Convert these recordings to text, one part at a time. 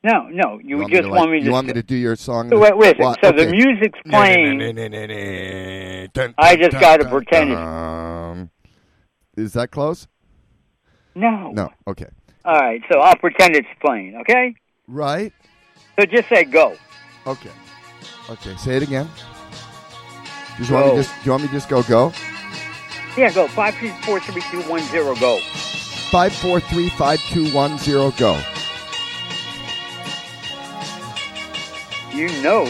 No. You just want me to. You want me to do your song? So wait. Well, so okay. the music's playing. I just got to pretend it's. Is that close? No. No. Okay. All right. So I'll pretend it's playing. Okay. Right. So just say go. Okay. Say it again. Do you want me to just go? Yeah, go. 5-4-3-2-1-0, go. 5-4-3-5-2-1-0, go. You know,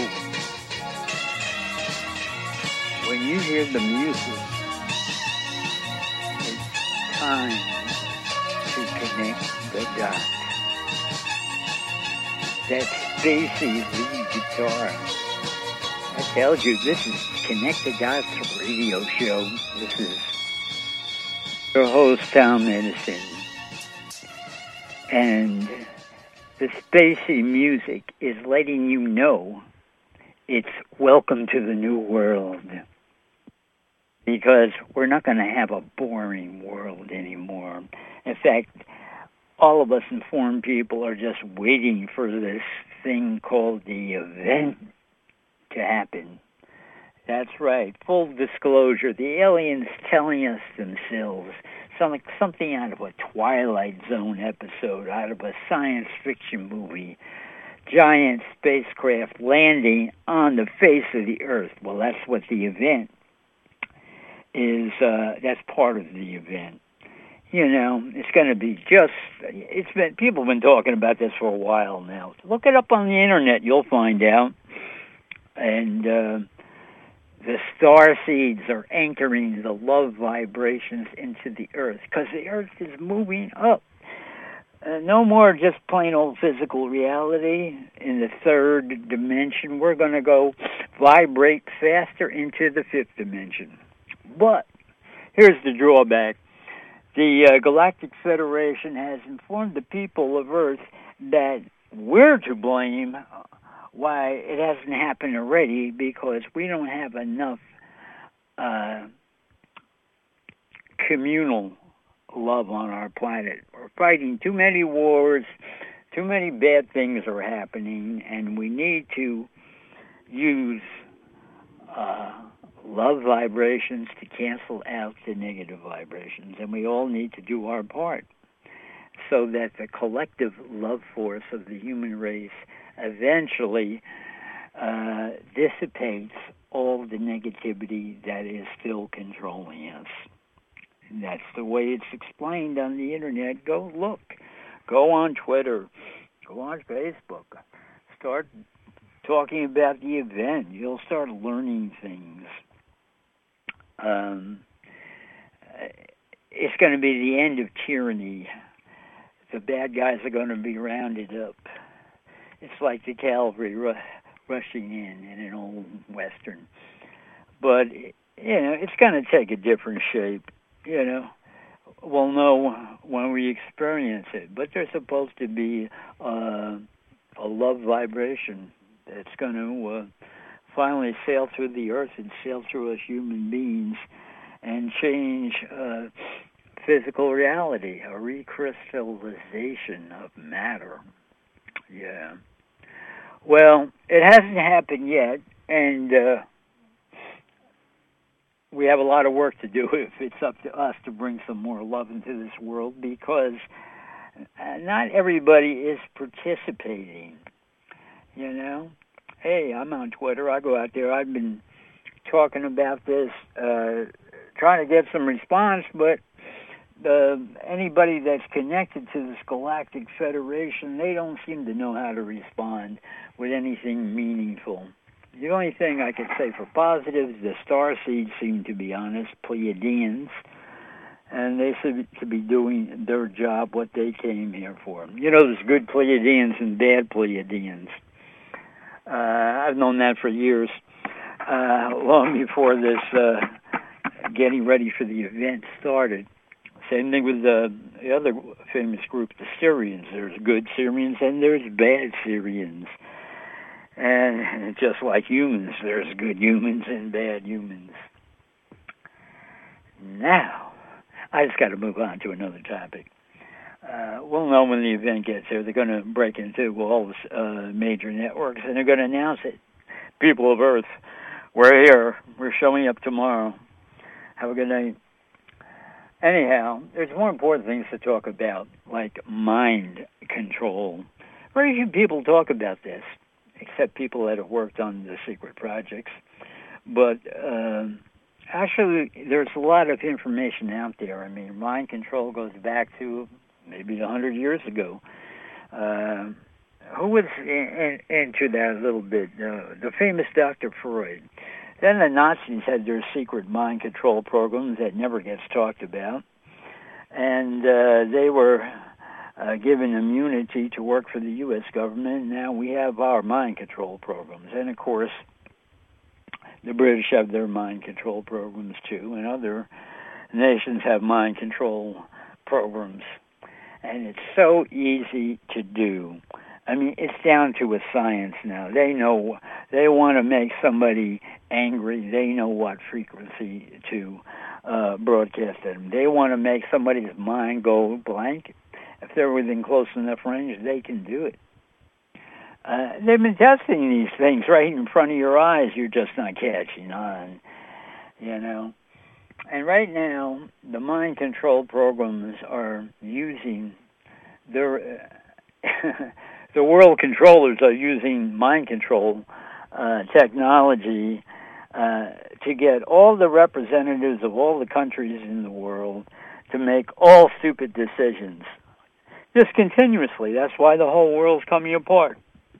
when you hear the music, it's time to connect the dots. That spacey lead guitar. I told you, this is Connect the Dots radio show. This is your host, Tom Edison. And the spacey music is letting you know it's welcome to the new world. Because we're not going to have a boring world anymore. In fact, all of us informed people are just waiting for this thing called the event to happen. That's right. Full disclosure. The aliens telling us themselves something out of a Twilight Zone episode, out of a science fiction movie. Giant spacecraft landing on the face of the Earth. Well, that's what the event is. That's part of the event. You know, it's going to be people have been talking about this for a while now. Look it up on the internet, you'll find out. And the star seeds are anchoring the love vibrations into the Earth because the Earth is moving up. No more just plain old physical reality in the third dimension. We're going to go vibrate faster into the fifth dimension. But here's the drawback. The Galactic Federation has informed the people of Earth that we're to blame why it hasn't happened already because we don't have enough communal love on our planet. We're fighting too many wars, too many bad things are happening, and we need to use love vibrations to cancel out the negative vibrations, and we all need to do our part so that the collective love force of the human race eventually dissipates all the negativity that is still controlling us. And that's the way it's explained on the internet. Go look. Go on Twitter. Go on Facebook. Start talking about the event. You'll start learning things. It's going to be the end of tyranny. The bad guys are going to be rounded up. It's like the cavalry rushing in an old Western. But, it's going to take a different shape, We'll know when we experience it. But there's supposed to be a love vibration that's going to finally sail through the Earth and sail through us human beings and change physical reality, a recrystallization of matter. Yeah. Well, it hasn't happened yet, and we have a lot of work to do if it's up to us to bring some more love into this world because not everybody is participating, Hey, I'm on Twitter. I go out there. I've been talking about this, trying to get some response, but anybody that's connected to this Galactic Federation, they don't seem to know how to respond with anything meaningful. The only thing I could say for positives, the starseeds seem to be honest, Pleiadians, and they seem to be doing their job, what they came here for. There's good Pleiadians and bad Pleiadians. I've known that for years, long before this getting ready for the event started. Same thing with the other famous group, the Syrians. There's good Syrians and there's bad Syrians. And just like humans, there's good humans and bad humans. Now, I just got to move on to another topic. we'll know when the event gets there. They're going to break into all the major networks, and they're going to announce it. People of Earth, we're here. We're showing up tomorrow. Have a good night. Anyhow, there's more important things to talk about, like mind control. Very few people talk about this, except people that have worked on the secret projects. But actually, there's a lot of information out there. I mean, mind control goes back to maybe 100 years ago. Who was into that a little bit? The famous Dr. Freud. Then the Nazis had their secret mind control programs that never gets talked about. And they were given immunity to work for the U.S. government. Now we have our mind control programs. And, of course, the British have their mind control programs, too. And other nations have mind control programs. And it's so easy to do. I mean, it's down to a science now. They know they want to make somebody angry. They know what frequency to broadcast at them. They want to make somebody's mind go blank. If they're within close enough range, they can do it. They've been testing these things right in front of your eyes. You're just not catching on, you know. And right now, the mind control programs are using their... the world controllers are using mind control technology to get all the representatives of all the countries in the world to make all stupid decisions. Just continuously. That's why the whole world's coming apart.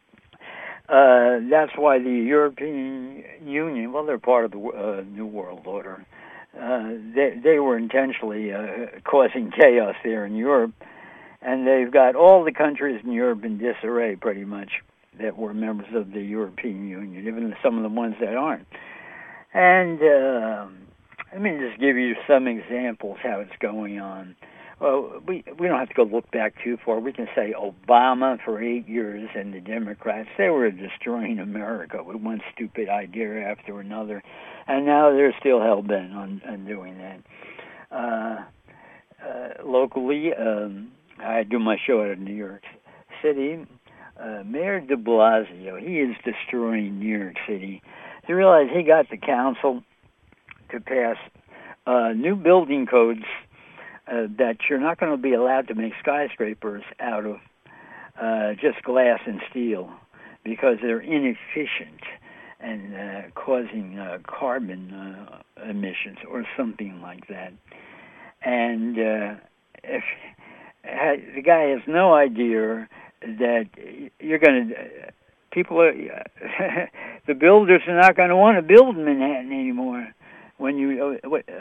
That's why the European Union, well, they're part of the New World Order. They were intentionally causing chaos there in Europe. And they've got all the countries in Europe in disarray, pretty much, that were members of the European Union, even some of the ones that aren't. And let me just give you some examples how it's going on. Well, we don't have to go look back too far. We can say Obama for 8 years and the Democrats, they were destroying America with one stupid idea after another. And now they're still hell-bent on doing that. Locally... I do my show out of New York City. Mayor de Blasio, he is destroying New York City. He realized he got the council to pass new building codes that you're not going to be allowed to make skyscrapers out of just glass and steel because they're inefficient and causing carbon emissions or something like that. And if the guy has no idea that you're going to, people are, the builders are not going to want to build in Manhattan anymore. When you,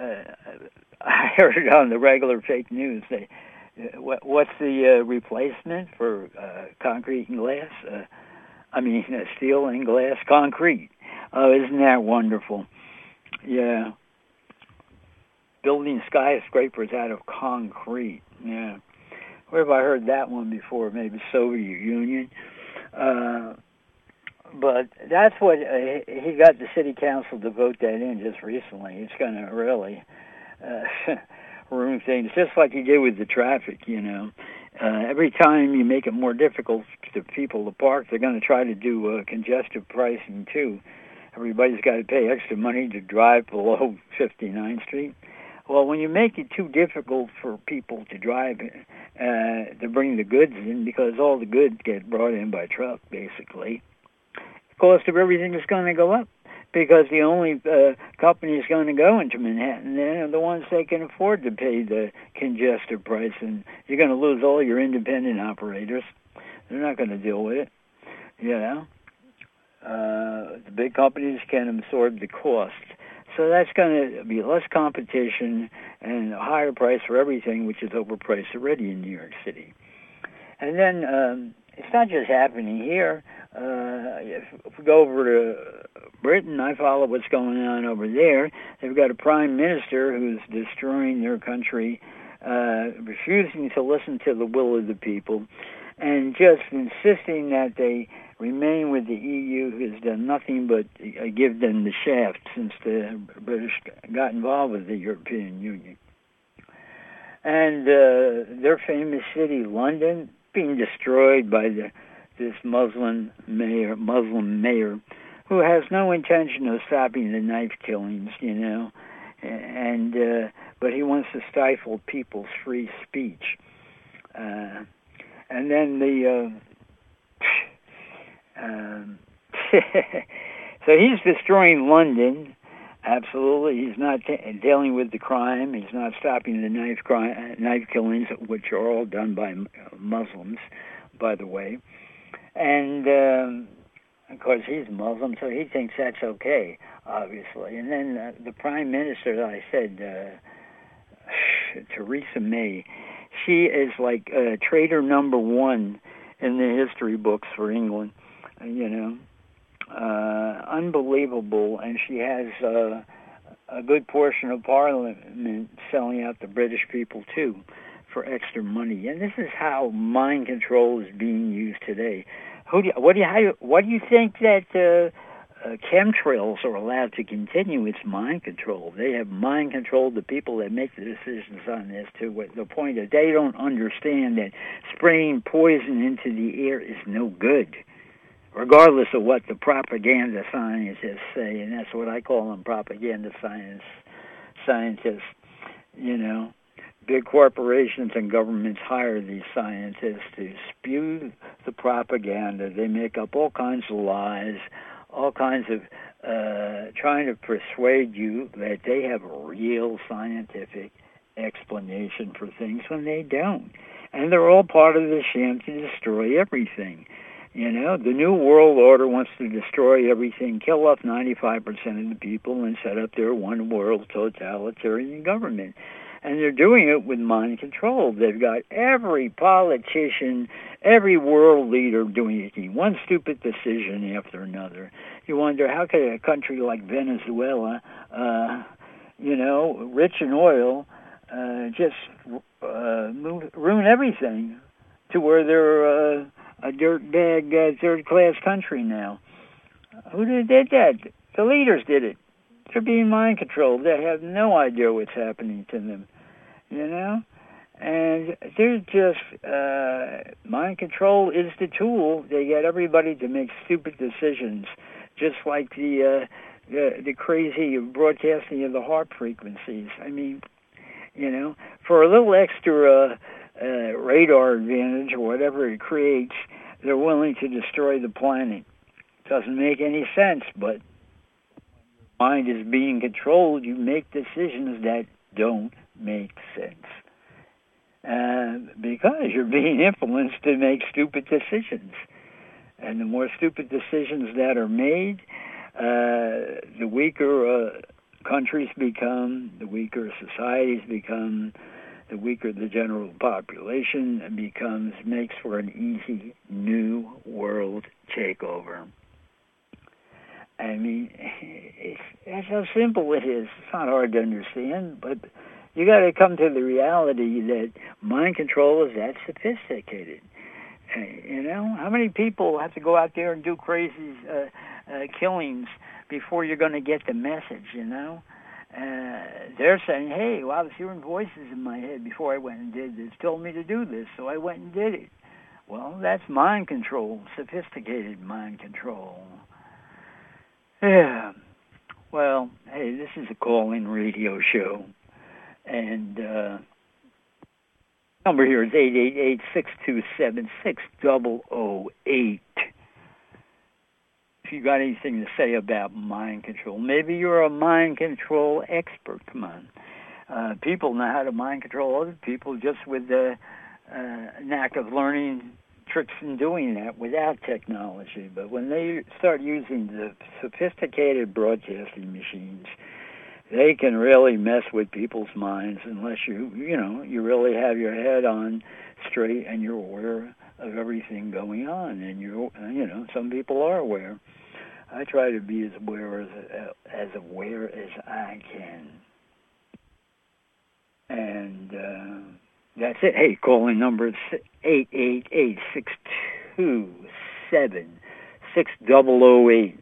I heard it on the regular fake news. What's the replacement for concrete and glass? Steel and glass, concrete. Oh, isn't that wonderful? Yeah. Building skyscrapers out of concrete. Yeah. Where have I heard that one before? Maybe Soviet Union. But that's what he got the city council to vote that in just recently. It's going to really ruin things, just like he did with the traffic, you know. Every time you make it more difficult for people to park, they're going to try to do congestive pricing, too. Everybody's got to pay extra money to drive below 59th Street. Well, when you make it too difficult for people to drive, to bring the goods in, because all the goods get brought in by truck, basically, the cost of everything is going to go up, because the only companies going to go into Manhattan are the ones that can afford to pay the congestive price, and you're going to lose all your independent operators. They're not going to deal with it, you know. The big companies can absorb the cost. So that's going to be less competition and a higher price for everything, which is overpriced already in New York City. And then it's not just happening here. If we go over to Britain, I follow what's going on over there. They've got a prime minister who's destroying their country, refusing to listen to the will of the people, and just insisting that they remain with the EU, who has done nothing but give them the shaft since the British got involved with the European Union. And their famous city, London, being destroyed by this Muslim mayor, who has no intention of stopping the knife killings, and but he wants to stifle people's free speech. And then so he's destroying London. Absolutely, he's not dealing with the crime. He's not stopping the knife killings, which are all done by Muslims, by the way. And of course, he's Muslim, so he thinks that's okay, obviously. And then the Prime Minister, that I said, Theresa May, she is like traitor number one in the history books for England, unbelievable. And she has a good portion of Parliament selling out the British people, too, for extra money. And this is how mind control is being used today. What do you think that chemtrails are allowed to continue its mind control? They have mind controlled the people that make the decisions on this to the point that they don't understand that spraying poison into the air is no good, regardless of what the propaganda scientists say. And that's what I call them, propaganda scientists. Big corporations and governments hire these scientists to spew the propaganda. They make up all kinds of lies, all kinds of trying to persuade you that they have a real scientific explanation for things when they don't. And they're all part of the sham to destroy everything. The New World Order wants to destroy everything, kill off 95% of the people, and set up their one world totalitarian government. And they're doing it with mind control. They've got every politician, every world leader doing it. One stupid decision after another. You wonder, how could a country like Venezuela, rich in oil, just ruin everything to where they're a dirtbag third-class country now? Who did that? The leaders did it. They're being mind controlled. They have no idea what's happening to them, And they're just mind control is the tool. They get everybody to make stupid decisions, just like the crazy broadcasting of the HAARP frequencies. I mean, for a little extra radar advantage or whatever it creates, they're willing to destroy the planet. Doesn't make any sense, but mind is being controlled, you make decisions that don't make sense. Because you're being influenced to make stupid decisions. And the more stupid decisions that are made, the weaker countries become, the weaker societies become, the weaker the general population becomes, makes for an easy new world takeover. I mean, that's how simple it is. It's not hard to understand, but you got to come to the reality that mind control is that sophisticated. How many people have to go out there and do crazy killings before you're going to get the message? They're saying, "Hey, well, I was hearing voices in my head before I went and did this. Told me to do this, so I went and did it." Well, that's mind control, sophisticated mind control. Yeah. Well, hey, this is a call-in radio show. And number here is 888-627-6008. If you got anything to say about mind control, maybe you're a mind control expert. Come on. People know how to mind control other people just with the knack of learning tricks in doing that without technology. But when they start using the sophisticated broadcasting machines, they can really mess with people's minds unless you really have your head on straight and you're aware of everything going on. And some people are aware. I try to be as aware as I can. And that's it. Hey, calling number is 888-627-6008.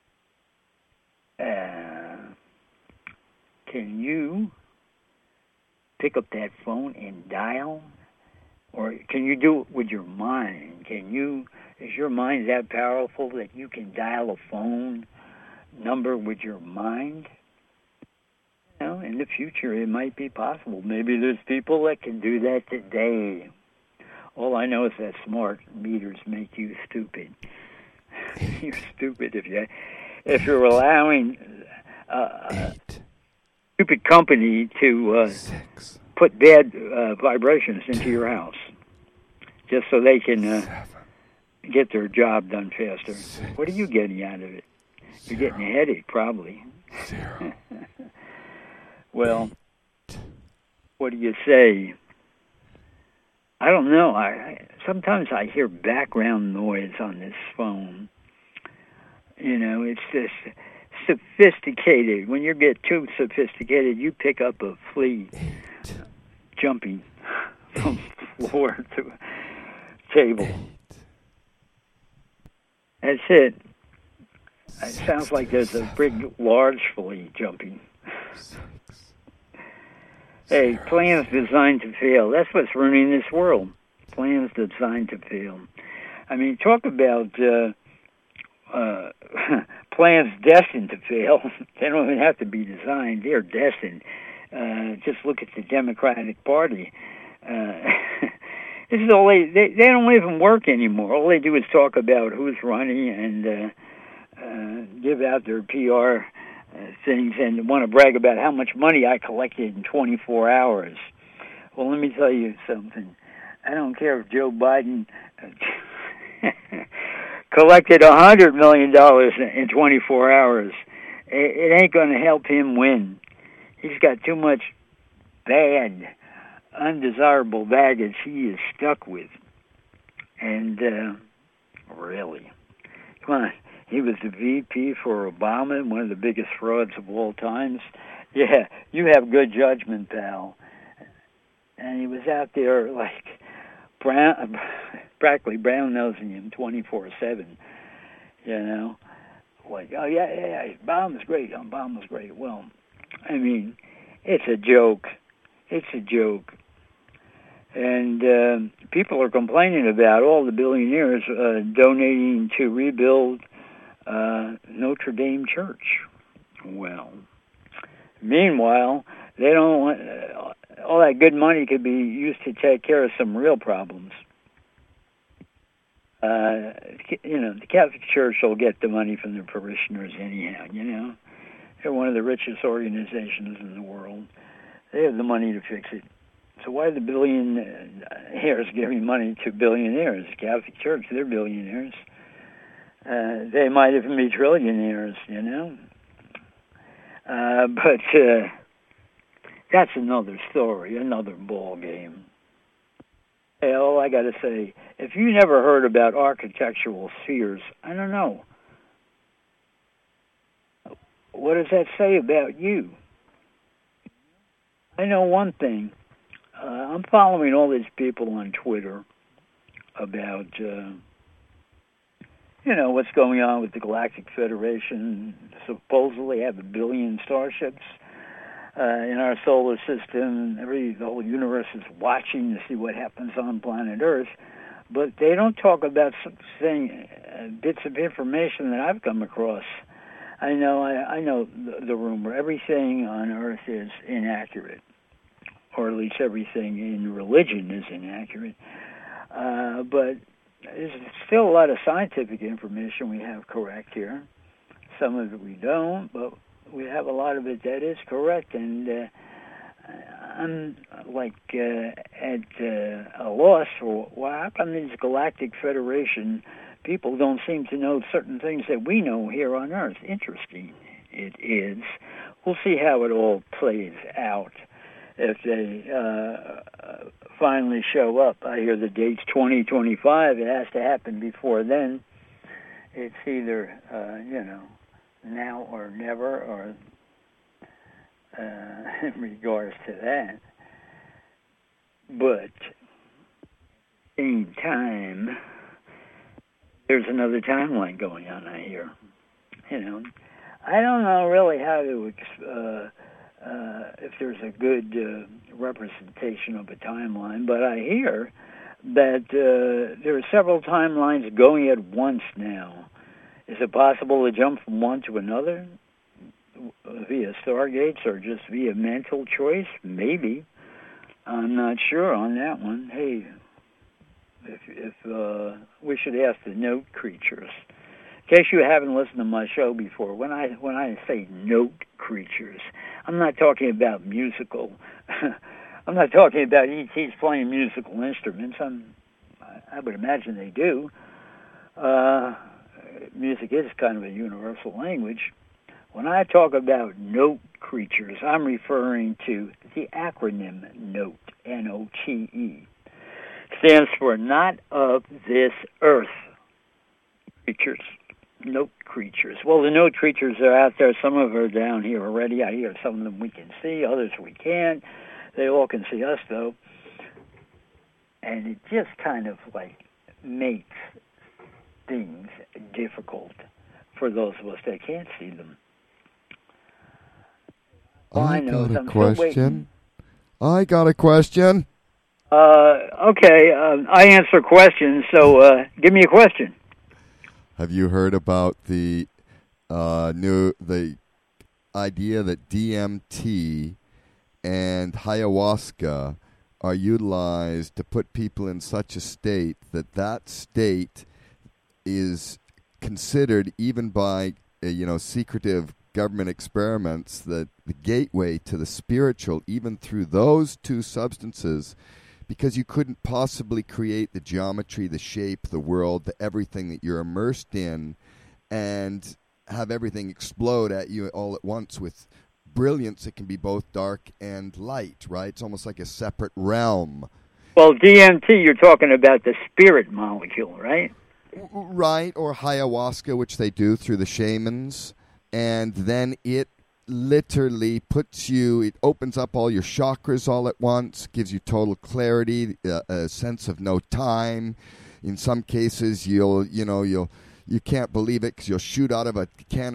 Can you pick up that phone and dial? Or can you do it with your mind? Is your mind that powerful that you can dial a phone number with your mind? You know, in the future, it might be possible. Maybe there's people that can do that today. All I know is that smart meters make you stupid. You're stupid if you're allowing a stupid company to put bad vibrations into your house just so they can get their job done faster. What are you getting out of it? You're getting a headache, probably. Well, what do you say? I don't know. Sometimes I hear background noise on this phone. You know, it's this sophisticated. When you get too sophisticated, you pick up a flea jumping from floor to table. That's it. It sounds like there's a big, large flea jumping. Hey, plans designed to fail. That's what's ruining this world. Plans designed to fail. I mean, talk about plans destined to fail. They don't even have to be designed. They're destined. Just look at the Democratic Party. This is all they don't even work anymore. All they do is talk about who's running and give out their PR things and want to brag about how much money I collected in 24 hours. Well, let me tell you something. I don't care if Joe Biden collected $100 million in 24 hours. It ain't going to help him win. He's got too much bad, undesirable baggage he is stuck with. And really, come on. He was the VP for Obama, one of the biggest frauds of all times. Yeah, you have good judgment, pal. And he was out there like practically brown-nosing him 24/7. You know, like, oh yeah, Obama's great. Obama's great. Well, I mean, it's a joke. It's a joke. And people are complaining about all the billionaires donating to rebuild Notre Dame Church. Well, meanwhile, they don't want, all that good money could be used to take care of some real problems. You know, the Catholic Church will get the money from their parishioners anyhow, you know. They're one of the richest organizations in the world. They have the money to fix it. So why are the billionaires giving money to billionaires? The Catholic Church, they're billionaires. They might even be trillionaires, you know. But that's another story, another ball game. Hey, all I got to say, if you never heard about architectural spheres, I don't know. What does that say about you? I know one thing. I'm following all these people on Twitter about you know, what's going on with the Galactic Federation. Supposedly have 1 billion starships in our solar system. The whole universe is watching to see what happens on planet Earth. But they don't talk about something, bits of information that I've come across. I know the rumor. Everything on Earth is inaccurate, or at least everything in religion is inaccurate. But there's still a lot of scientific information we have correct here. Some of it we don't, but we have a lot of it that is correct. And I'm like at a loss for how come these Galactic Federation people don't seem to know certain things that we know here on Earth. Interesting it is. We'll see how it all plays out. If they finally show up, I hear the date's 2025. It has to happen before then. It's either, now or never, or in regards to that. But at the same time, there's another timeline going on, I hear. You know, I don't know really how to if there's a good representation of a timeline. But I hear that there are several timelines going at once now. Is it possible to jump from one to another via stargates or just via mental choice? Maybe. I'm not sure on that one. Hey, if we should ask the note creatures. In case you haven't listened to my show before, when I say note creatures, I'm not talking about musical. I'm not talking about ETs playing musical instruments. I would imagine they do. Music is kind of a universal language. When I talk about note creatures, I'm referring to the acronym NOTE, N-O-T-E. Stands for Not of This Earth Creatures. Note creatures. Well, the note creatures are out there. Some of them are down here already. I hear some of them we can see, others we can't. They all can see us, though. And it just kind of like makes things difficult for those of us that can't see them. I got a question. Okay, I answer questions, so give me a question. Have you heard about the idea that DMT and ayahuasca are utilized to put people in such a state that state is considered, even by secretive government experiments, that the gateway to the spiritual, even through those two substances, because you couldn't possibly create the geometry, the shape, the world, the everything that you're immersed in, and have everything explode at you all at once with brilliance. It can be both dark and light, right? It's almost like a separate realm. Well, DMT, you're talking about the spirit molecule, right? Right, or ayahuasca, which they do through the shamans. And then it literally it opens up all your chakras all at once, gives you total clarity, a sense of no time. In some cases, you can't believe it because you'll shoot out of a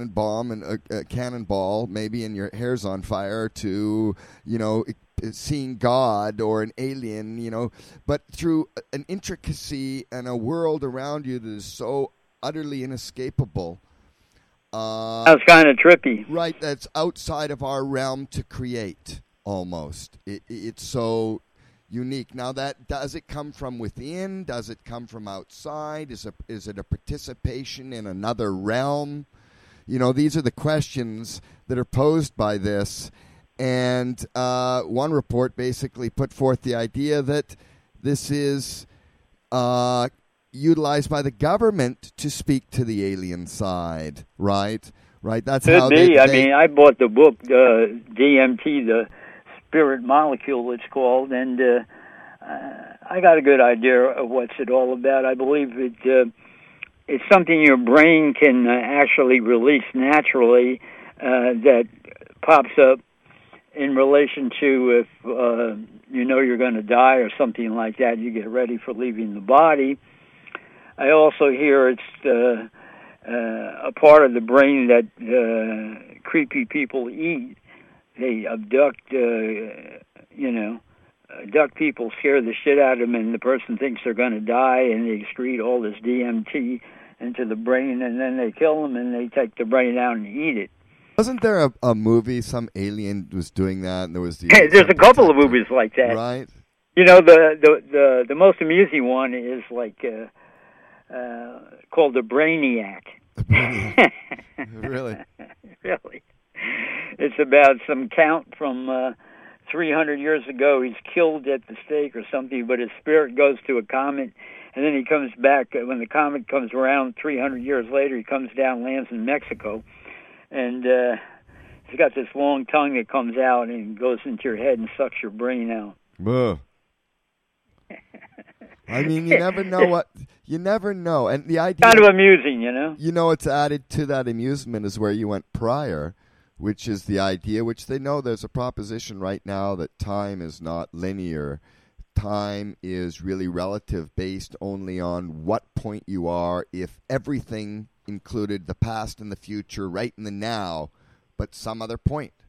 cannonball, maybe, and your hair's on fire, to, seeing God or an alien, but through an intricacy and a world around you that is so utterly inescapable. That's kind of trippy. Right, that's outside of our realm to create, almost. It's so unique. Now, does it come from within? Does it come from outside? Is it a participation in another realm? These are the questions that are posed by this. And one report basically put forth the idea that this is utilized by the government to speak to the alien side, right? Right. That's Could how be. I mean, I bought the book DMT, the Spirit Molecule, it's called, and I got a good idea of what's it all about. I believe it's something your brain can actually release naturally that pops up in relation to if you're going to die or something like that. You get ready for leaving the body. I also hear it's a part of the brain that creepy people eat. They abduct people, scare the shit out of them, and the person thinks they're going to die, and they excrete all this DMT into the brain, and then they kill them, and they take the brain out and eat it. Wasn't there a movie, some alien was doing that, and there was there's a couple of movies like that. Right. The most amusing one is like called The Brainiac. Really? Really. It's about some count from 300 years ago. He's killed at the stake or something, but his spirit goes to a comet, and then he comes back. When the comet comes around 300 years later, he comes down, lands in Mexico, and he's got this long tongue that comes out and goes into your head and sucks your brain out. I mean, you never know you never know. And the idea, kind of amusing, it's added to that amusement is where you went prior, which is the idea, which they know there's a proposition right now that time is not linear. Time is really relative, based only on what point you are, if everything included the past and the future right in the now, but some other point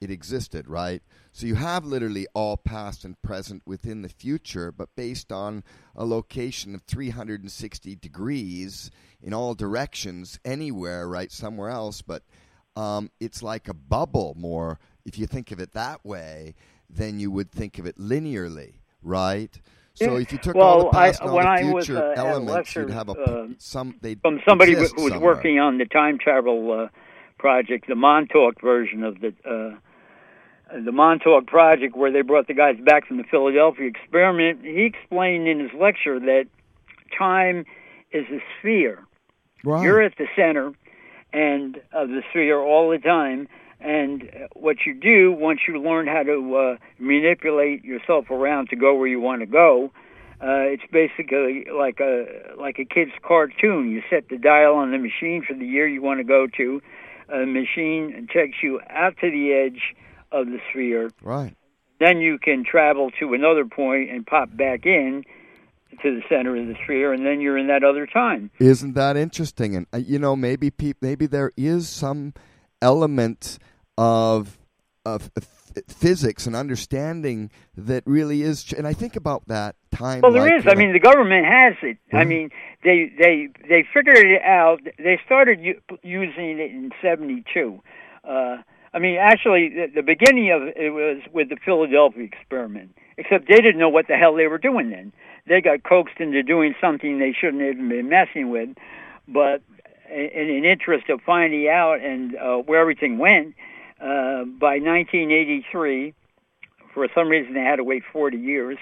it existed, right? So you have literally all past and present within the future, but based on a location of 360 degrees in all directions, anywhere, right, somewhere else. But it's like a bubble more, if you think of it that way, than you would think of it linearly, right? So if you took all the past and all the future elements, you'd have from somebody who was working on the time travel project, the Montauk version of the Montauk project, where they brought the guys back from the Philadelphia experiment. He explained in his lecture that time is a sphere. Right. You're at the center and of the sphere all the time. And what you do, once you learn how to manipulate yourself around to go where you want to go, it's basically like a kid's cartoon. You set the dial on the machine for the year you want to go to. A machine takes you out to the edge of the sphere. Right. Then you can travel to another point and pop back in to the center of the sphere, and then you're in that other time. Isn't that interesting? And maybe there is some element of physics and understanding that really is, and I think about that time. Well, there is. I mean, the government has it. Mm-hmm. I mean, they figured it out. They started using it in '72. I mean, actually, the beginning of it was with the Philadelphia experiment, except they didn't know what the hell they were doing then. They got coaxed into doing something they shouldn't have even been messing with, but in an interest of finding out and where everything went, by 1983, for some reason they had to wait 40 years,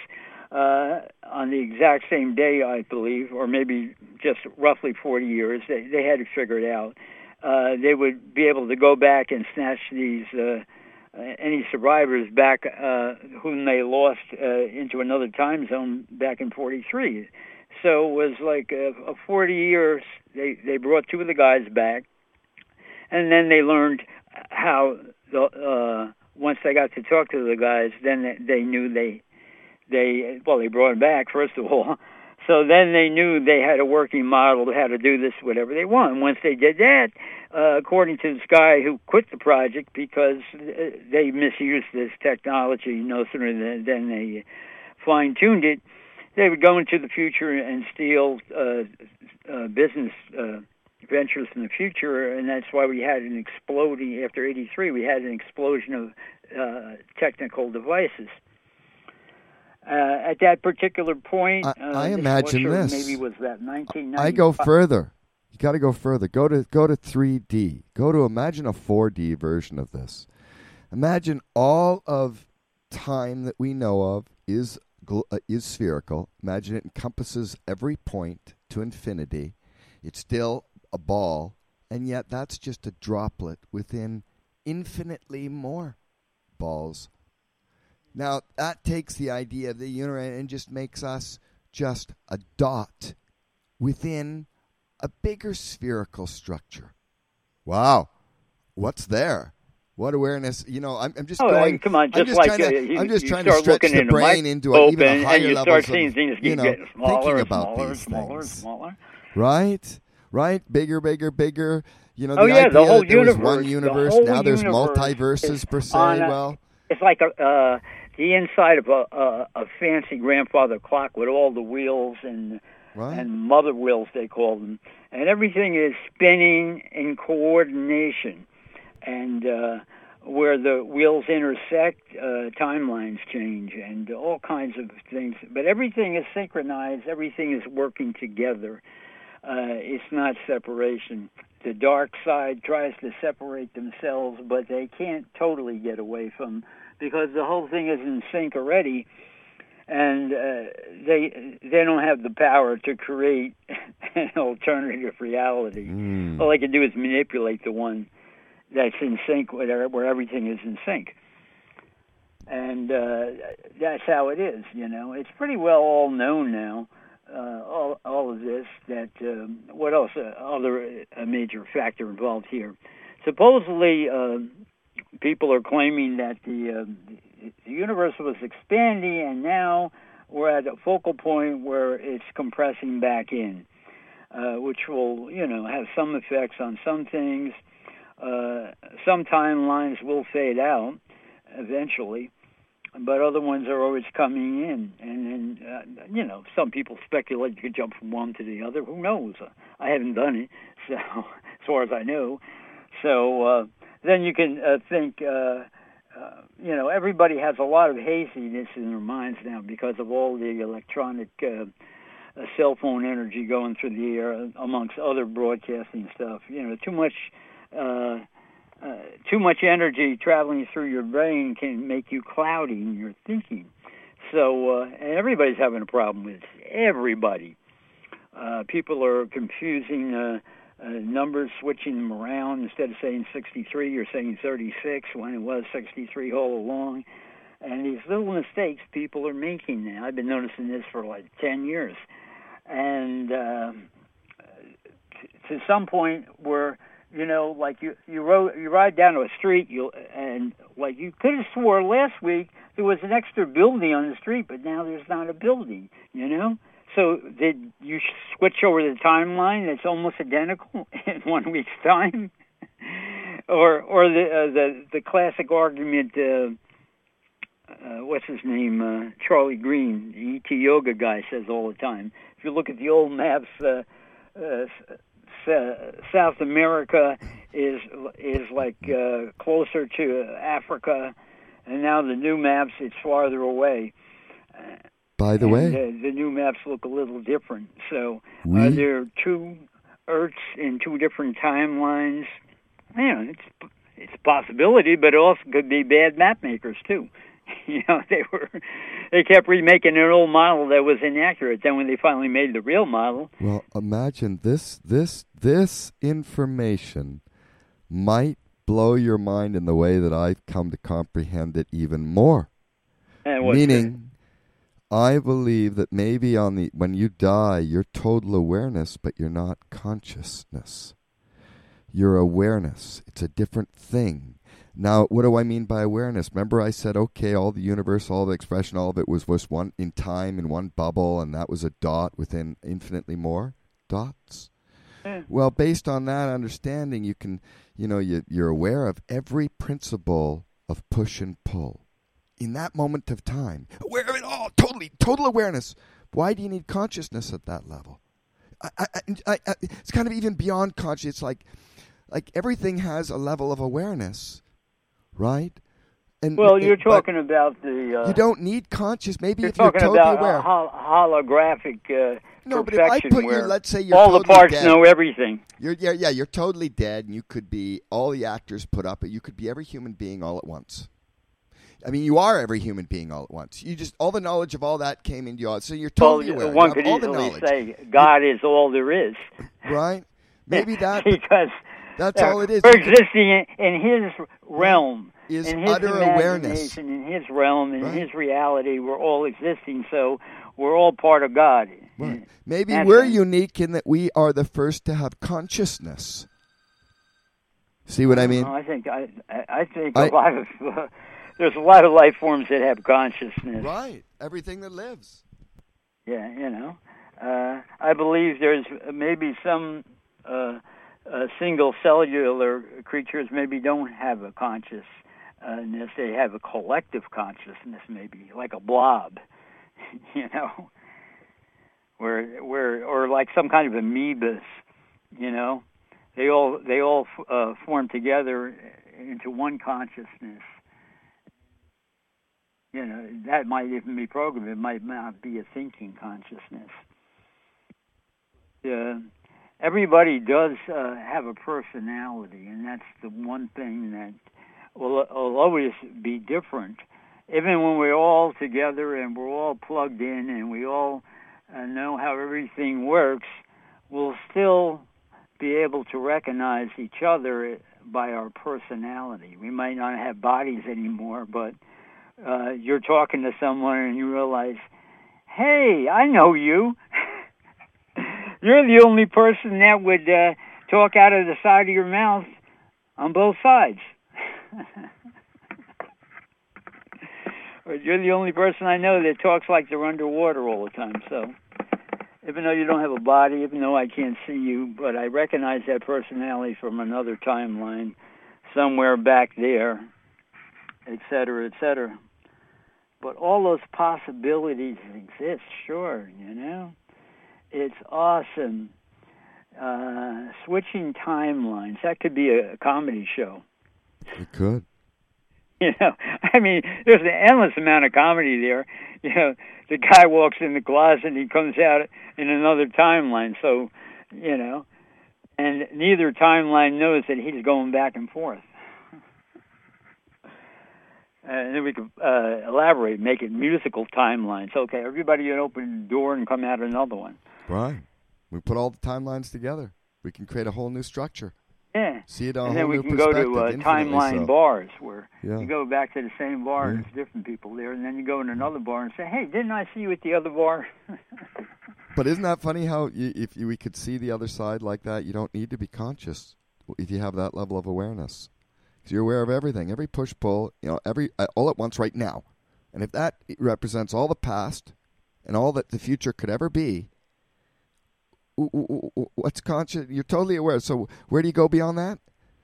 on the exact same day, I believe, or maybe just roughly 40 years, they had to figure it out. They would be able to go back and snatch these any survivors back whom they lost into another time zone back in 43. So it was like a 40 years. They brought two of the guys back, and then they learned how once they got to talk to the guys, then they knew they brought them back first of all. So then they knew they had a working model of how to do this, whatever they want. Once they did that, according to this guy who quit the project because they misused this technology no sooner than they fine-tuned it, they would go into the future and steal business ventures in the future, and that's why we had an exploding, after 83, we had an explosion of technical devices. At that particular point, I imagine this. Maybe was that 1995. I go further. You got to go further. Go to 3D. Imagine a 4D version of this. Imagine all of time that we know of is spherical. Imagine it encompasses every point to infinity. It's still a ball, and yet that's just a droplet within infinitely more balls. Now, that takes the idea of the universe and just makes us just a dot within a bigger spherical structure. Wow. What's there? What awareness? I'm just going. Come on, I'm just trying to stretch the brain into even a higher level of, things get smaller, and smaller, smaller, smaller. Right? Bigger. The idea the whole that there universe. was one universe. Now there's multiverses per se. It's like the inside of a fancy grandfather clock with all the wheels and mother wheels, they call them, and everything is spinning in coordination. And where the wheels intersect, timelines change and all kinds of things. But everything is synchronized. Everything is working together. It's not separation. The dark side tries to separate themselves, but they can't totally get away from, because the whole thing is in sync already, and they don't have the power to create an alternative reality. All they can do is manipulate the one that's in sync with where everything is in sync. And that's how it is, It's pretty well all known now, all of this, that what else, other major factor involved here. Supposedly, people are claiming that the universe was expanding, and now we're at a focal point where it's compressing back in, which will, have some effects on some things. Some timelines will fade out, eventually, but other ones are always coming in. And then, some people speculate you could jump from one to the other. Who knows? I haven't done it, so as far as I know. So then you can think, everybody has a lot of haziness in their minds now because of all the electronic cell phone energy going through the air, amongst other broadcasting stuff. Too much energy traveling through your brain can make you cloudy in your thinking. So, and everybody's having a problem with it. Everybody. People are confusing numbers, switching them around. Instead of saying 63, you're saying 36 when it was 63 all along. And these little mistakes people are making now. I've been noticing this for like 10 years. And to some point where, like you ride down a street, and like you could have swore last week there was an extra building on the street, but now there's not a building, So did you switch over the timeline that's almost identical in 1 week's time? or the classic argument, what's his name, Charlie Green, the ET yoga guy, says all the time. If you look at the old maps, South America is like closer to Africa, and now the new maps it's farther away. By the way, the new maps look a little different. So are there two Earths in two different timelines? It's a possibility, but it also could be bad map makers too. They kept remaking an old model that was inaccurate. Then when they finally made the real model, well, imagine this information might blow your mind in the way that I've come to comprehend it even more. Meaning, I believe that maybe when you die, you're total awareness, but you're not consciousness. You're awareness. It's a different thing. Now, what do I mean by awareness? Remember I said, okay, all the universe, all the expression, all of it was one in time, in one bubble, and that was a dot within infinitely more dots? Yeah. Well, based on that understanding, you can, you're aware of every principle of push and pull. In that moment of time, aware of it all, total awareness. Why do you need consciousness at that level? It's kind of even beyond consciousness. It's like everything has a level of awareness. Right? And you're talking about the... you don't need conscious. Maybe if you're totally about aware. holographic no, but if I put you, let's say you're all totally the parts dead. know everything. You're totally dead, and you could be all the actors put up, but you could be every human being all at once. I mean, you are every human being all at once. You just, all the knowledge of all that came into you. So you're totally aware. One could easily say God is all there is. Right? Maybe that... because... That's all it is. We're existing in His realm, in His utter awareness, in His realm, in His reality. We're all existing, so we're all part of God. Right. Maybe we're unique in that we are the first to have consciousness. See what I mean? I think a lot of there's a lot of life forms that have consciousness. Right. Everything that lives. Yeah, I believe there's maybe some. Single cellular creatures maybe don't have a consciousness. They have a collective consciousness, maybe like a blob, or like some kind of amoebas. They all form together into one consciousness. That might even be programmed. It might not be a thinking consciousness. Everybody does have a personality, and that's the one thing that will always be different. Even when we're all together and we're all plugged in and we all know how everything works, we'll still be able to recognize each other by our personality. We might not have bodies anymore, but you're talking to someone and you realize, hey, I know you. You're the only person that would talk out of the side of your mouth on both sides. Or you're the only person I know that talks like they're underwater all the time. So even though you don't have a body, even though I can't see you, but I recognize that personality from another timeline somewhere back there. et cetera, et cetera. But all those possibilities exist, sure, you know. It's awesome. Switching timelines. That could be a comedy show. It could. You know, I mean, there's an endless amount of comedy there. You know, the guy walks in the closet and he comes out in another timeline. So, you know, and neither timeline knows that he's going back and forth. And then we could elaborate, make it musical timelines. Okay, everybody can open the door and come out another one. Right. We put all the timelines together. We can create a whole new structure. Yeah. See it on and a then whole we new can go perspective. to timeline bars where Yeah. you go back to the same bar and there's different people there, and then you go in another bar and say, hey, didn't I see you at the other bar? But isn't that funny how we could see the other side like that, you don't need to be conscious if you have that level of awareness. Because you're aware of everything, every push-pull, you know, all at once right now. And if that represents all the past and all that the future could ever be, what's conscious? You're totally aware. So where do you go beyond that?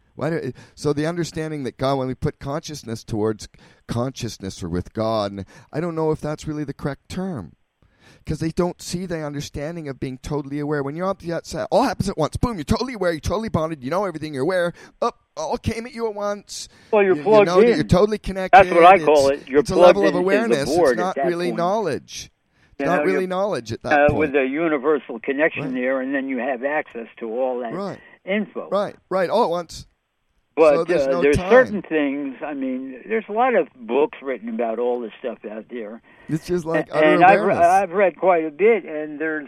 So the understanding that God, when we put consciousness towards consciousness or with God, and I don't know if that's really the correct term. Because they don't see the understanding of being totally aware. When you're on the outside, all happens at once. Boom, you're totally aware, you're totally bonded, you know everything, you're aware. All came at you at once. Well, you're plugged you know in. That you're totally connected. That's what I call it. You're it's a plugged level of into awareness. the board It's not at that really point. knowledge. It's You not know, really knowledge at that point. With a universal connection there, and then you have access to all that info. Right, all at once. But so there's time. certain things, I mean, there's a lot of books written about all this stuff out there. It's just like utter and awareness. I've read quite a bit, and there's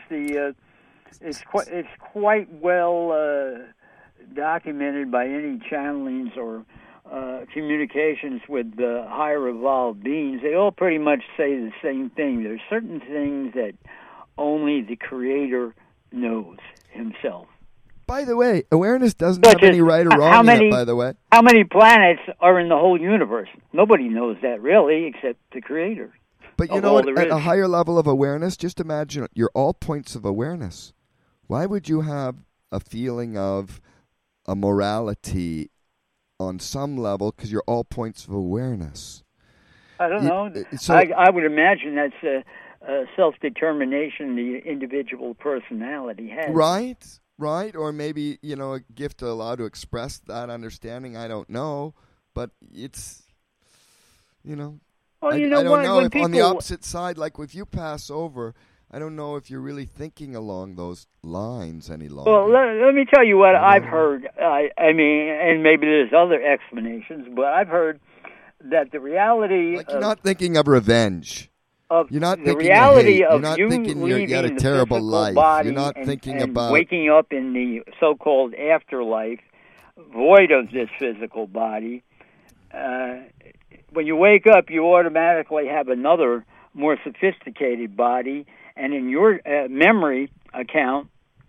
it's quite well documented by any channelings or communications with higher evolved beings. They all pretty much say the same thing. There's certain things that only the Creator knows himself. By the way, awareness doesn't have any right or wrong in it, by the way. How many planets are in the whole universe? Nobody knows that, really, except the Creator. But you know what? At a higher level of awareness, just imagine you're all points of awareness. Why would you have a feeling of a morality on some level because you're all points of awareness? I don't know. So, I would imagine that's a self-determination the individual personality has. Right, or maybe, you know, a gift to allow to express that understanding. I don't know, but it's, you know, well, I don't know if on the opposite side, like if you pass over, I don't know if you're really thinking along those lines any longer. Well, let me tell you what I've heard. I mean, and maybe there's other explanations, but I've heard that the reality you're not thinking of revenge. You're not thinking the reality of you're not you thinking leaving you had a terrible the life. body You're not and, thinking and about waking up in the so-called afterlife, void of this physical body. When you wake up, you automatically have another, more sophisticated body, and in your memory account,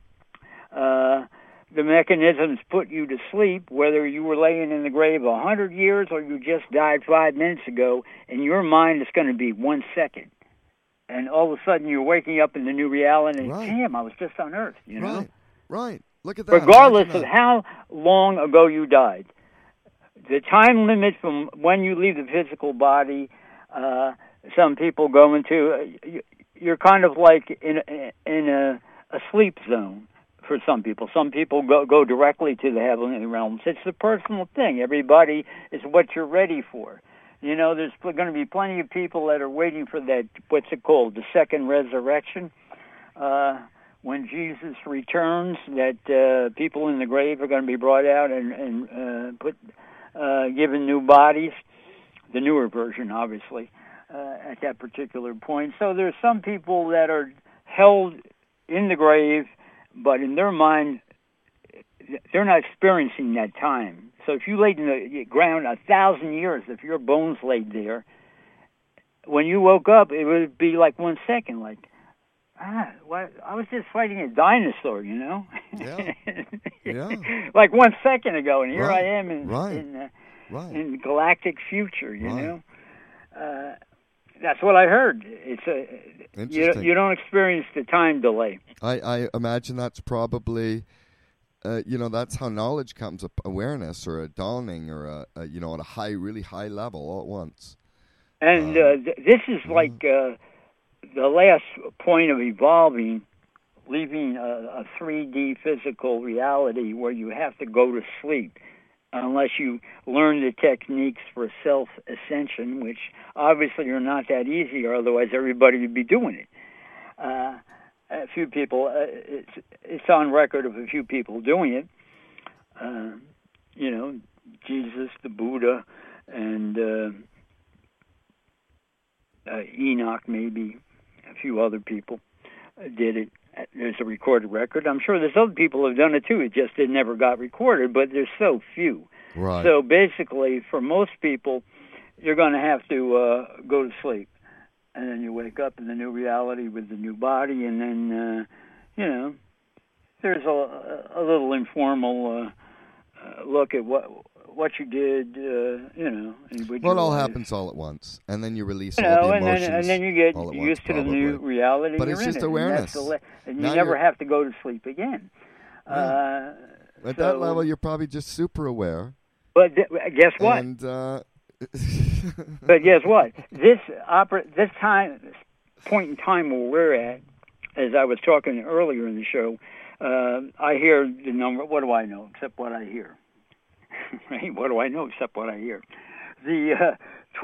the mechanisms put you to sleep, whether you were laying in the grave 100 years or you just died 5 minutes ago. In your mind, it's going to be 1 second. And all of a sudden, you're waking up in the new reality, and damn, I was just on Earth, you know? Right. Look at that. Regardless of how long ago you died. The time limit from when you leave the physical body, some people go into, you're kind of like in a sleep zone. For some people go directly to the heavenly realms. It's a personal thing. Everybody is what you're ready for. You know, there's going to be plenty of people that are waiting for that. What's it called? The second resurrection. When Jesus returns, that people in the grave are going to be brought out and given new bodies. The newer version, obviously, at that particular point. So there's some people that are held in the grave, but in their mind, they're not experiencing that time. So if you laid in the ground 1,000 years, if your bones laid there, when you woke up, it would be like 1 second, like, what? I was just fighting a dinosaur, you know? Yeah. Like 1 second ago, and here I am in galactic future, you know? That's what I heard. It's you don't experience the time delay. I imagine that's probably that's how knowledge comes, awareness or a dawning or at a really high level all at once. And this is like the last point of evolving, leaving a 3D physical reality where you have to go to sleep unless you learn the techniques for self-ascension, which obviously are not that easy, or otherwise everybody would be doing it. A few people, it's on record of a few people doing it. Jesus, the Buddha, and Enoch, maybe a few other people did it. There's a recorded record. I'm sure there's other people who have done it too. It just never got recorded, but there's so few. Right. So basically, for most people, you're going to have to go to sleep. And then you wake up in the new reality with the new body, and then, there's a little informal look at what you did, Well, it all happens all at once, and then you release all the emotions. And then you get all at used once, to the new reality. But it's just awareness. And you never have to go to sleep again. Yeah. At that level, you're probably just super aware. But guess what? And, but guess what? This point in time where we're at, as I was talking earlier in the show, I hear the number. What do I know except what I hear? Right? What do I know except what I hear? The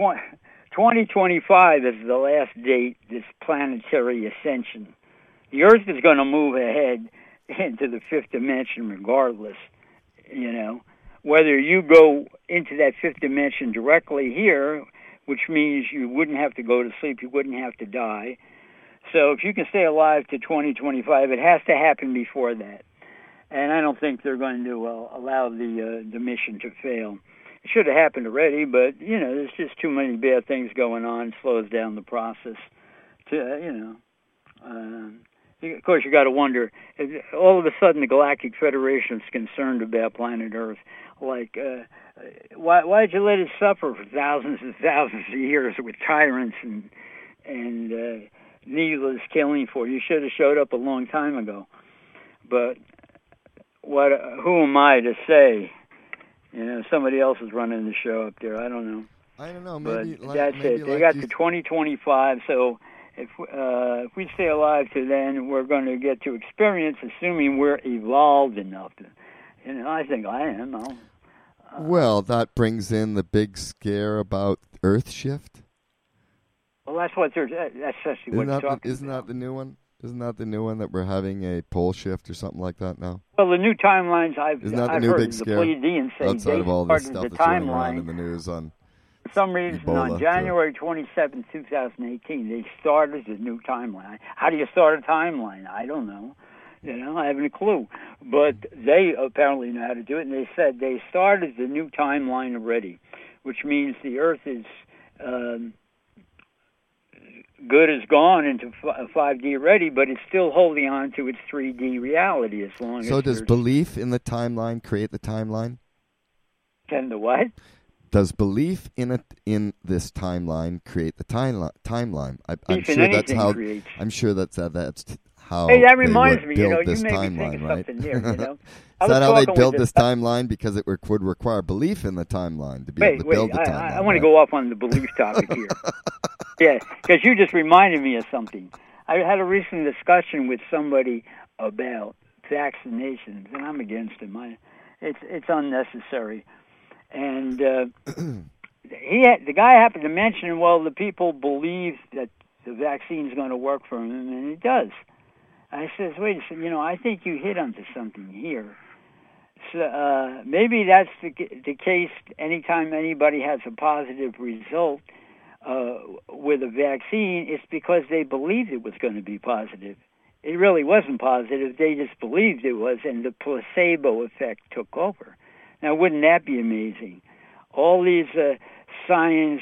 2025 is the last date. This planetary ascension. The Earth is going to move ahead into the fifth dimension, regardless. Whether you go into that fifth dimension directly here, which means you wouldn't have to go to sleep, you wouldn't have to die. So if you can stay alive to 2025, it has to happen before that. And I don't think they're going to allow the mission to fail. It should have happened already, but, there's just too many bad things going on. It slows down the process. Of course, you got to wonder, all of a sudden the Galactic Federation is concerned about planet Earth. Like, why'd you let it suffer for thousands and thousands of years with tyrants and needless killing for you? You should have showed up a long time ago. But who am I to say? Somebody else is running the show up there. I don't know. Maybe, but that's it. They got to 2025, so if we stay alive to then, we're going to get to experience, assuming we're evolved enough. I think I am. Well, that brings in the big scare about Earth shift. Well, that's essentially what you're talking about. Isn't that the new one? Isn't that the new one that we're having a pole shift or something like that now? Well, the new timelines I've new heard big the scare? Pleiadians say outside of all this stuff the that's running around timeline in the news on for some reason Ebola, on January 27, 2018, they started the new timeline. How do you start a timeline? I don't know. I haven't a clue. But they apparently know how to do it, and they said they started the new timeline already, which means the Earth is good as gone into 5D already, but it's still holding on to its 3D reality as long as... So does belief in the timeline create the timeline? And the what? Does belief in this timeline create the timeline? I'm sure that's how. Hey, that reminds me. Build this you made timeline, me think of right? something there. Is that how they build this timeline? Because it would require belief in the timeline to be able to build the timeline. I want to go off on the belief topic here. Yeah, because you just reminded me of something. I had a recent discussion with somebody about vaccinations, and I'm against them. It's unnecessary. And the guy happened to mention, well, the people believe that the vaccine's going to work for them, and it does. I says, wait a second, I think you hit onto something here. So maybe that's the case anytime anybody has a positive result with a vaccine, it's because they believed it was going to be positive. It really wasn't positive. They just believed it was, and the placebo effect took over. Now, wouldn't that be amazing? All these scientists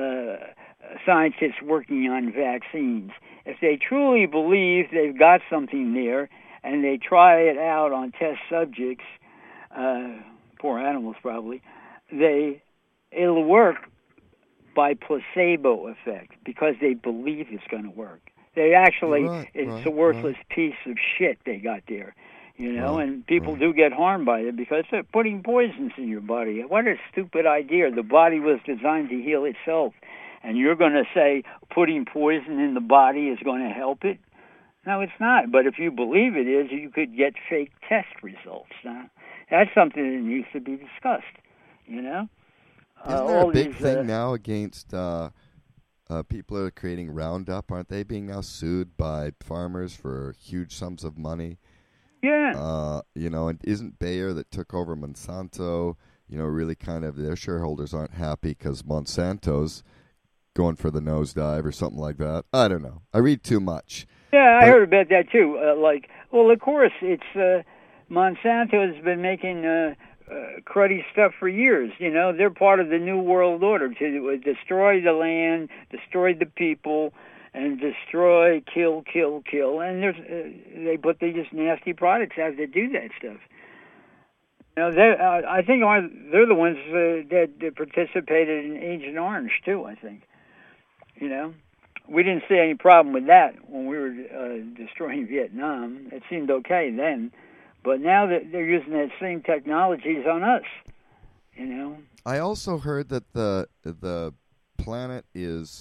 working on vaccines, if they truly believe they've got something there and they try it out on test subjects, poor animals probably, it'll work by placebo effect because they believe it's going to work. They actually, it's a worthless piece of shit they got there. And people do get harmed by it because they're putting poisons in your body. What a stupid idea. The body was designed to heal itself. And you're going to say putting poison in the body is going to help it? No, it's not. But if you believe it is, you could get fake test results. That's something that needs to be discussed, Isn't there a big thing now against people who are creating Roundup? Aren't they being now sued by farmers for huge sums of money? Yeah. And isn't Bayer that took over Monsanto, really kind of their shareholders aren't happy because Monsanto's going for the nosedive or something like that? I don't know. I read too much. Yeah, I heard about that too. Of course, it's Monsanto has been making cruddy stuff for years. They're part of the New World Order to destroy the land, destroy the people, and destroy, kill. And they put these nasty products out to do that stuff. I think they're the ones that participated in Agent Orange too. I think. We didn't see any problem with that when we were destroying Vietnam. It seemed okay then. But now that they're using that same technologies on us, I also heard that the planet is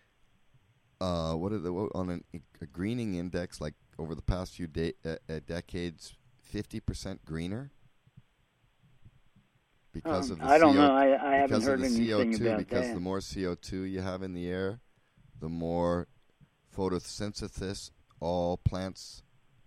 on a greening index, like over the past few decades, 50% greener because of the I don't know. I haven't heard anything CO2, about because that. the more CO2 you have in the air, the more photosynthesis all plants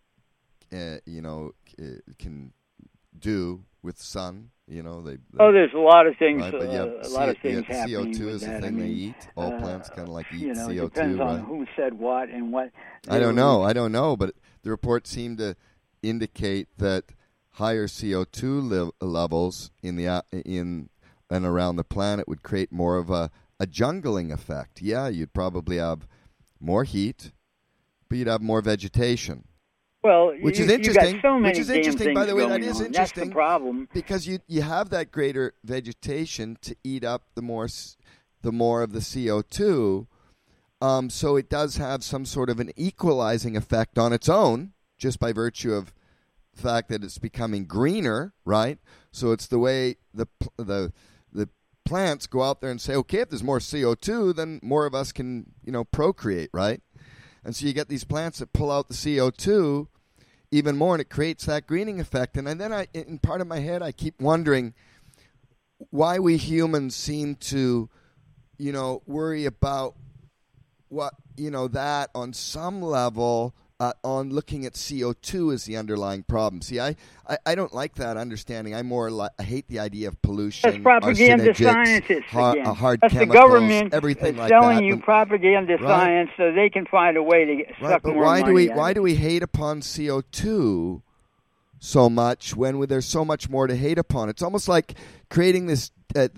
can do with sun. There's a lot of things. Right, a lot of things happening CO2 with is that. the thing they eat. All plants kind of eat CO2. It depends on who said what and what. I don't know, but the report seemed to indicate that higher CO2 levels in and around the planet would create more of a jungling effect. Yeah, you'd probably have more heat, but you'd have more vegetation. Well, which is interesting. You got so many which is interesting, by the way. That is on. interesting. That's the problem. Because you have that greater vegetation to eat up the more of the CO2. So it does have some sort of an equalizing effect on its own, just by virtue of the fact that it's becoming greener, right? So it's the way the plants go out there and say, okay, if there's more CO2, then more of us can procreate, right? And so you get these plants that pull out the CO2 even more, and it creates that greening effect. And then in part of my head, I keep wondering why we humans seem to, worry about what, that on some level, on looking at CO2 as the underlying problem. See, I don't like that understanding. I hate the idea of pollution. That's propaganda scientists again. Hard That's chemicals, the government everything like selling that. you propaganda science so they can find a way to suck more money. Why do we hate upon CO2 so much when there's so much more to hate upon? It's almost like creating this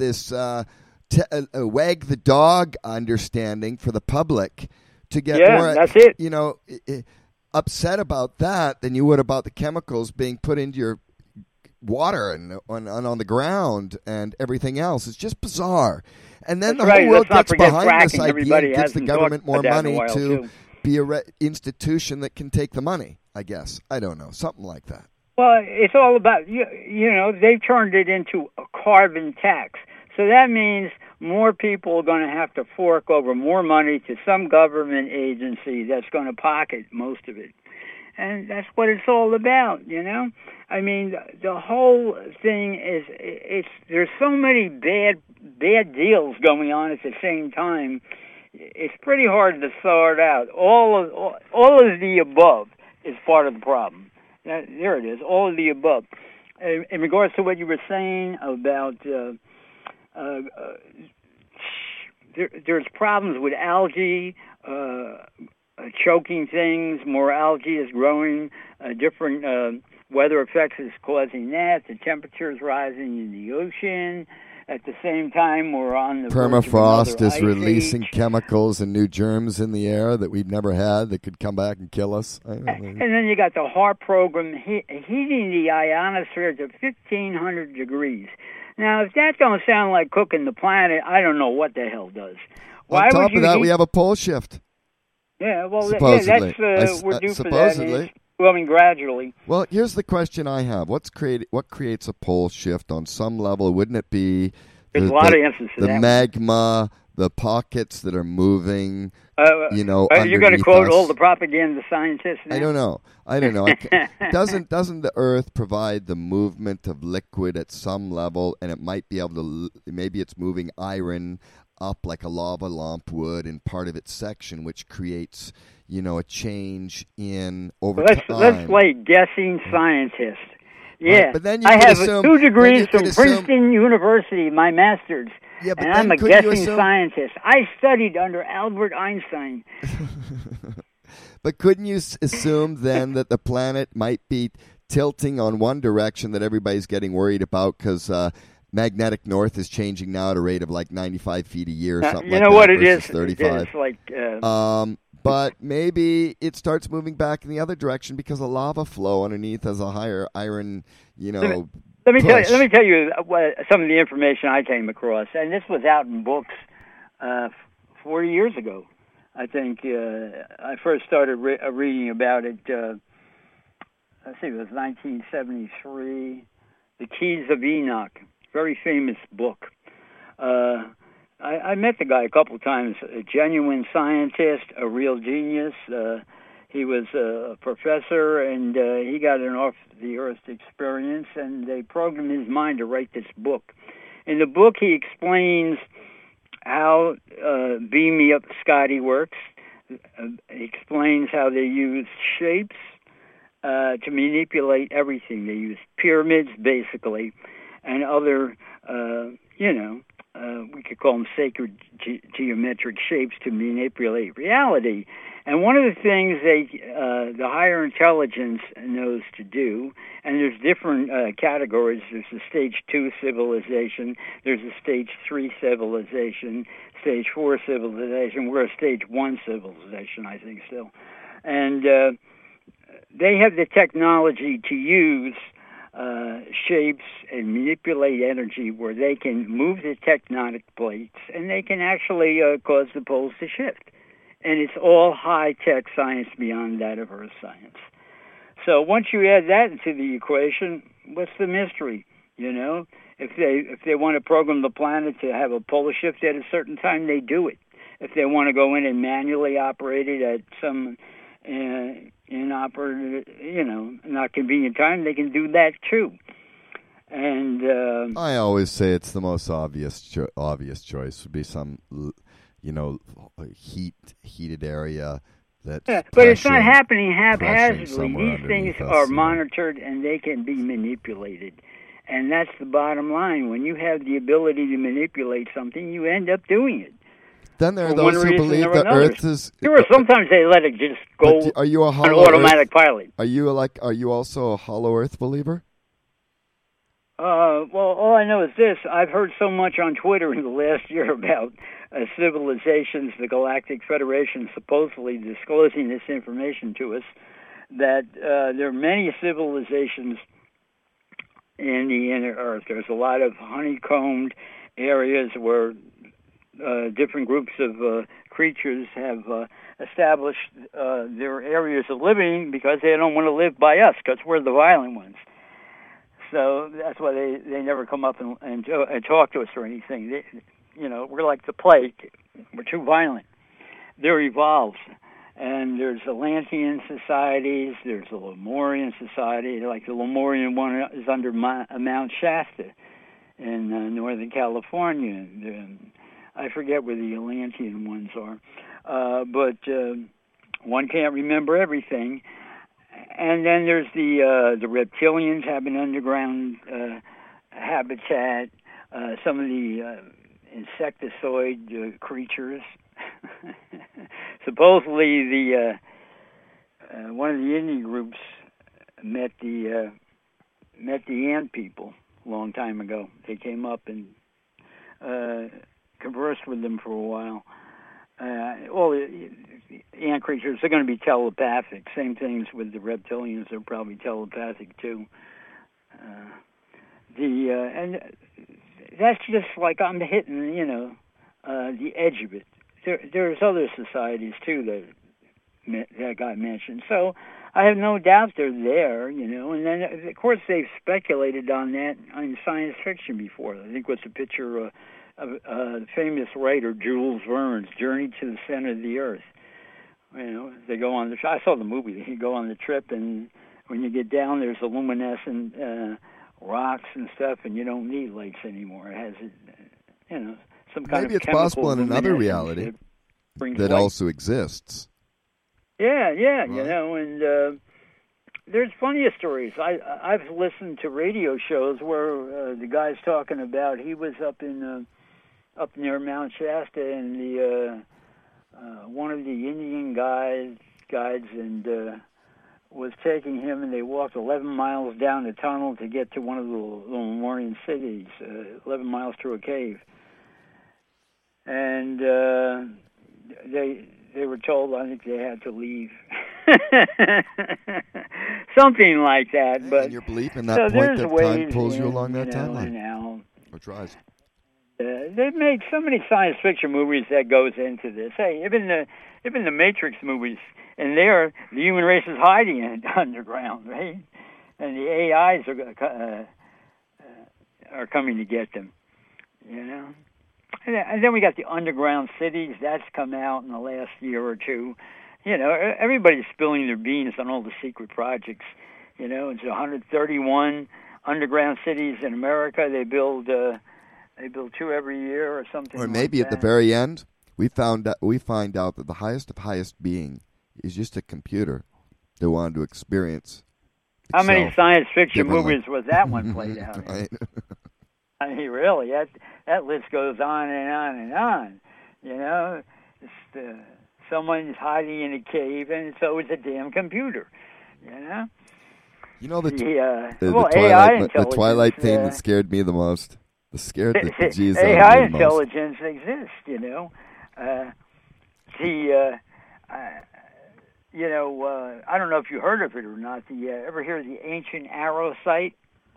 wag the dog understanding for the public to get more. That's it. Upset about that than you would about the chemicals being put into your water and on the ground and everything else. It's just bizarre. And then the whole world gets behind this idea and gives the government more money to be an institution that can take the money, I guess. I don't know. Something like that. Well, it's all about, they've turned it into a carbon tax. So that means more people are going to have to fork over more money to some government agency that's going to pocket most of it. And that's what it's all about, I mean, the whole thing is, there's so many bad deals going on at the same time. It's pretty hard to sort out. All of the above is part of the problem. There it is, all of the above. In regards to what you were saying about there's problems with algae, choking things, more algae is growing, different weather effects is causing that, the temperature's rising in the ocean. At the same time, we're on the permafrost is ice releasing age. Chemicals and new germs in the air that we've never had that could come back and kill us. And then you got the HAARP program heating the ionosphere to 1,500 degrees. Now, if that don't sound like cooking the planet, I don't know what the hell does. On top of that, we have a pole shift. Yeah, well, supposedly. that's we're due for that. warming gradually. Well, here's the question I have: What creates a pole shift on some level? Wouldn't it be There's a lot of answers to the that magma, the pockets that are moving? You're going to quote all the propaganda scientists now? I don't know. Doesn't the Earth provide the movement of liquid at some level, and it might be able to? Maybe it's moving iron up like a lava lamp would in part of its section, which creates, a change in over time. Let's play guessing scientist. Yeah, right, but then I have 2 degrees from Princeton University, my master's, and I'm a guessing scientist. I studied under Albert Einstein. But couldn't you assume then that the planet might be tilting on one direction that everybody's getting worried about because magnetic north is changing now at a rate of like 95 feet a year or something like that. You know what it is? 35. It's like... but maybe it starts moving back in the other direction because the lava flow underneath has a higher iron, Let me tell you some of the information I came across, and this was out in books 40 years ago. I think I first started reading about it. I think it was 1973. The Keys of Enoch, very famous book. I met the guy a couple of times. A genuine scientist, a real genius. He was a professor, and he got an off-the-earth experience, and they programmed his mind to write this book. In the book, he explains how Beam Me Up Scotty works. He explains how they use shapes to manipulate everything. They use pyramids, basically, and other, we could call them sacred geometric shapes to manipulate reality. And one of the things the higher intelligence knows to do, and there's different categories. There's a stage 2 civilization. There's a stage 3 civilization, stage 4 civilization. We're a stage 1 civilization, I think, still. And they have the technology to use shapes and manipulate energy where they can move the tectonic plates, and they can actually cause the poles to shift. And it's all high-tech science beyond that of Earth science. So once you add that into the equation, what's the mystery? If they want to program the planet to have a polar shift at a certain time, they do it. If they want to go in and manually operate it at some not convenient time, they can do that too. And I always say it's the most obvious choice would be some heated area that. Yeah, but it's not happening haphazardly. These things are monitored and they can be manipulated, and that's the bottom line. When you have the ability to manipulate something, you end up doing it. Then there are those who believe the Earth is. Sure, sometimes they let it just go. Are you a on automatic pilot? Are you also a hollow Earth believer? Well, all I know is this. I've heard so much on Twitter in the last year about civilizations, the Galactic Federation supposedly disclosing this information to us, that there are many civilizations in the inner Earth. There's a lot of honeycombed areas where different groups of creatures have established their areas of living because they don't want to live by us, because we're the violent ones. So that's why they never come up and talk to us or anything. We're like the plague. We're too violent. They're evolved. And there's Atlantean societies. There's a Lemurian society. Like the Lemurian one is under Mount Shasta in Northern California. I forget where the Atlantean ones are. But one can't remember everything. And then there's the reptilians have an underground habitat. Some of the insectoid creatures. Supposedly, the one of the Indian groups met the ant people a long time ago. They came up and conversed with them for a while. All the ant creatures are going to be telepathic. Same things with the reptilians; they're probably telepathic too. And that's just like I'm hitting, the edge of it. There's other societies too that got mentioned. So I have no doubt they're there, and then, of course, they've speculated on that in science fiction before. I think what's a picture of the famous writer Jules Verne's Journey to the Center of the Earth. They go on I saw the movie. They go on the trip, and when you get down, there's a luminescent rocks and stuff, and you don't need lights anymore. It has, some kind Maybe of it's possible in another reality that also exists. Yeah, right. And there's plenty of stories. I've listened to radio shows where the guy's talking about he was up near Mount Shasta, and the one of the Indian guides and was taking him, and they walked 11 miles down the tunnel to get to one of the Lemurian cities, 11 miles through a cave. And they were told, I think they had to leave. Something like that. But and your belief in that point that time pulls you along that timeline? Now, or tries. They've made so many science fiction movies that goes into this. Hey, even the Matrix movies, and there the human race is hiding in underground, right? And the AIs are coming to get them, And then we got the underground cities. That's come out in the last year or two. Everybody's spilling their beans on all the secret projects. It's 131 underground cities in America. They build 2 every year or something. Or maybe like at the very end, we find out that the highest of highest being is just a computer that wanted to experience. How many science fiction movies was that one played out? Right. I mean, really, that list goes on and on and on. Someone's hiding in a cave, and so is a damn computer. The Twilight thing that scared me the most. Scared the bejesus out of me AI the most. intelligence exists. I don't know if you heard of it or not. Ever hear of the Ancient Arrow site?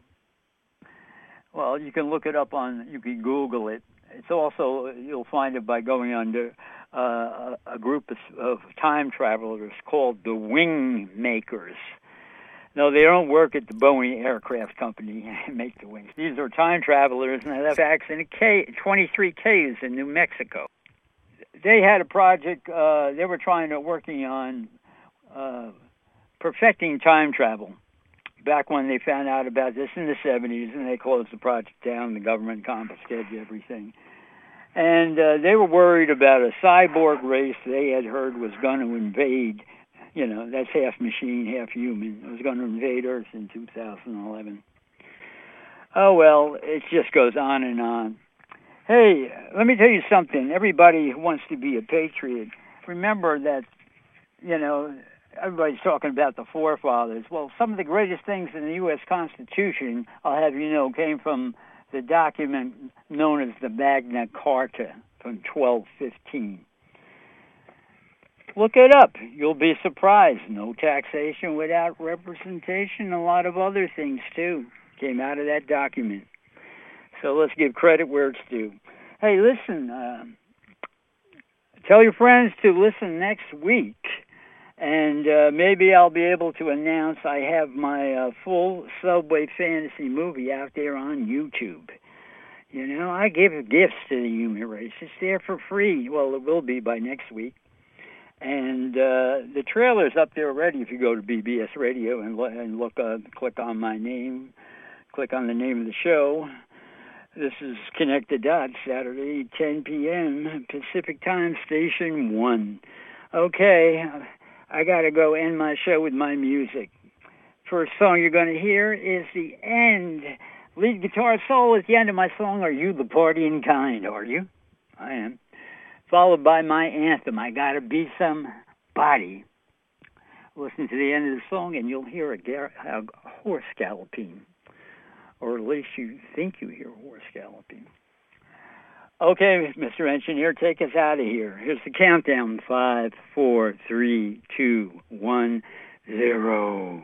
Well, you can look it up you can Google it. It's also, you'll find it by going under a group of time travelers called the Wing Makers. No, they don't work at the Boeing Aircraft Company and make the wings. These are time travelers, and they left acts in 23 caves in New Mexico. They had a project they were working on perfecting time travel back when they found out about this in the 70s, and they closed the project down. The government confiscated everything. And they were worried about a cyborg race they had heard was going to invade. That's half machine, half human. It was going to invade Earth in 2011. Oh, well, it just goes on and on. Hey, let me tell you something. Everybody who wants to be a patriot, remember that, everybody's talking about the forefathers. Well, some of the greatest things in the U.S. Constitution, I'll have you know, came from the document known as the Magna Carta from 1215. Look it up. You'll be surprised. No taxation without representation. A lot of other things, too, came out of that document. So let's give credit where it's due. Hey, listen, tell your friends to listen next week. And maybe I'll be able to announce I have my full Subway Fantasy movie out there on YouTube. I give gifts to the human race. It's there for free. Well, it will be by next week. And the trailer's up there already if you go to BBS Radio and look, click on my name, click on the name of the show. This is Connect the Dots, Saturday, 10 p.m., Pacific Time, Station 1. Okay, I got to go end my show with my music. First song you're going to hear is The End. Lead guitar solo at the end of my song. Are you the partying kind, are you? I am. Followed by my anthem, I Gotta Be Somebody. Listen to the end of the song and you'll hear a horse galloping. Or at least you think you hear a horse galloping. Okay, Mr. Engineer, take us out of here. Here's the countdown. 5, 4, 3, 2, 1, 0.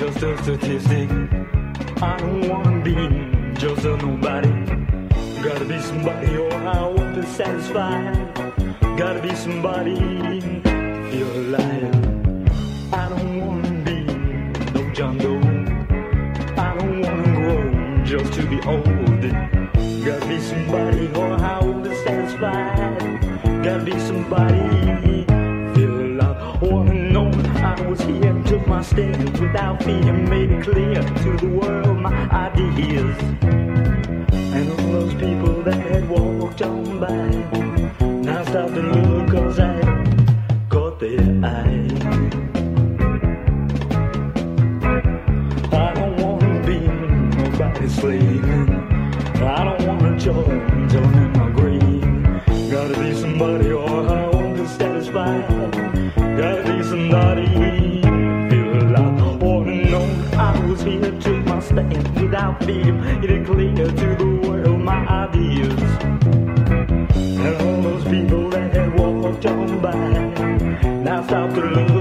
just a statistic. I don't wanna be just a nobody. Gotta be somebody or I won't be satisfied. Gotta be somebody to feel alive. I don't wanna be no John Doe. I don't wanna grow just to be old. Gotta be somebody or I won't be satisfied. Gotta be somebody feel alive. Wanna know I was here, took my stand without fear, made it clear to the world my ideas. And all those people that had walked on by now stop and look, cause I caught their eye. I don't wanna be nobody's slave. I don't wanna join in my grave. Gotta be somebody or I won't be satisfied. Gotta be somebody feel alive. Wanna know I was here, took my stand without fear, made it clear to the world my ideas. And all those people that had walked on by now stop to look,